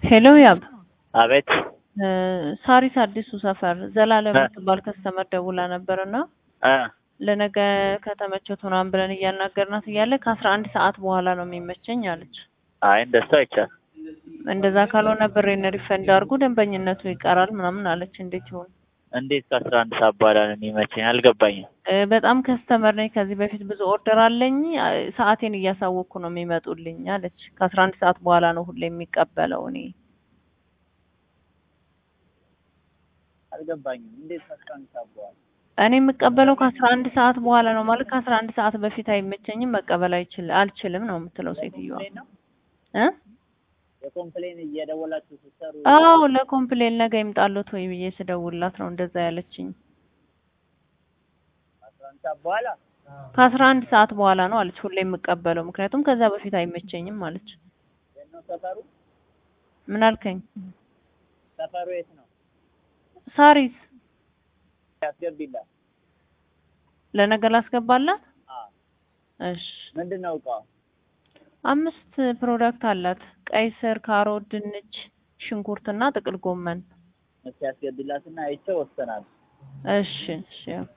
ሄሎ ያብ አቤት ሳሪስ አዲሱ ሰፈር ዘላለም የምትባል ከስተመር ደውላ ነበርና ለነገ ከተመቸት ምናምን ብለን እያናገርናት እያለ ከ11 ሰዓት በኋላ ነው የሚመቸኝ አለች። አይ እንደሱ አይቻል። እንደዛ ካልሆነ ብሬን ሪፈንድ አድርጉ ደንበኝነቱ ይቀራል ምናምን አለች። እንዴት ይሁን? እንዴት ከ11 ሰዓት በኋላ ነው የሚመቸኝ? አልገባኝም። በጣም ከስተመር ነኝ ከዚህ በፊት ብዙ ኦርደር አለኝ ሰዓቴን እያሳወቅኩ ነው የሚመጡልኝ አለች። ከ11 ሰዓት በኋላ ነው ሁሌ የሚቀበለው እኔ አልገባኝም። እንዴት ከ11 ሰዓት በኋላ? እኔ የምቀበለው ከ11 ሰዓት በኋላ ነው ማለት ከ11 ሰዓት በፊት አይመቸኝም መቀበል አልችልም ነው የምትለው ሴትዮዋ። የኮምፕሌን እየደወላችሁ ስትሰሩ? አዎ ለኮምፕሌን ነገ ይምጣሉት ወይ ብዬ ስደውልላት ነው እንደዛ ያለችኝ። ከ11 ሰዓት በኋላ ነው አለች ሁሌ የምቀበለው ምክንያቱም ከዛ በፊት አይመቸኝም አለች። ሰፈሩ ምን አልከኝ? ሰፈሩ የት ነው? ሳሪስ ያስገቢላት። ለነገ ላስገባላት? እሺ ምንድነው እቃው? 5 ፕሮዳክት አላት። ቀይ ስር፣ ካሮት፣ ድንች፣ ሽንኩርትና ጥቅል ጎመን። እስኪ ያስገቢላትና አይቼው ወሰናለሁ። እሺ